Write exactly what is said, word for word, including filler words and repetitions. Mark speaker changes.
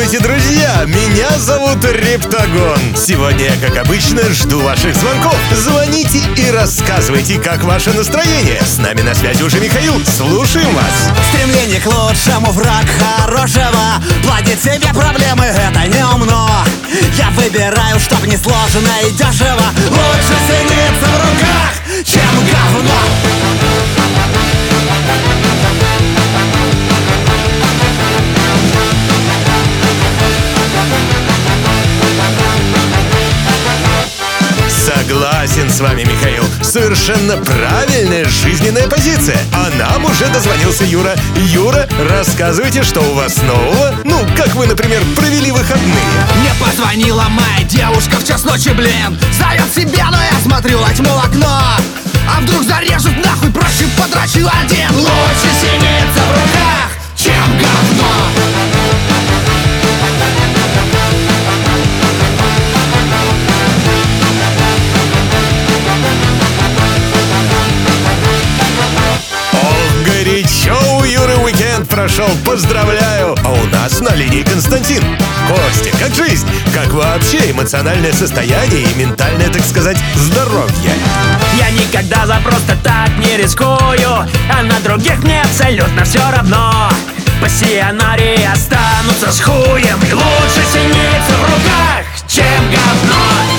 Speaker 1: Здравствуйте, друзья! Меня зовут Рептагон. Сегодня я, как обычно, жду ваших звонков. Звоните и рассказывайте, как ваше настроение. С нами на связи уже Михаил. Слушаем вас.
Speaker 2: Стремление к лучшему, враг хорошего. Плодить себе проблемы — это не умно. Я выбираю, чтоб не сложно и дешево. Лучше синица в руках, чем говно.
Speaker 1: Согласен с вами, Михаил. Совершенно правильная жизненная позиция. А нам уже дозвонился Юра. Юра, рассказывайте, что у вас нового. Ну, как вы, например, провели выходные.
Speaker 2: Мне позвонила моя девушка в час ночи, блин. Зовет себя, но я смотрю во тьму в окно. А вдруг зарежут нахуй, проще потрачу один. Лучше синица в руках, чем говно.
Speaker 1: Горячо у Юры уикенд прошел, поздравляю! А у нас на линии Константин. Костя, как жизнь? Как вообще эмоциональное состояние и ментальное, так сказать, здоровье?
Speaker 3: Я никогда за просто так не рискую, а на других мне абсолютно все равно. Пассионарии останутся с хуем, и лучше синица в руках, чем говно.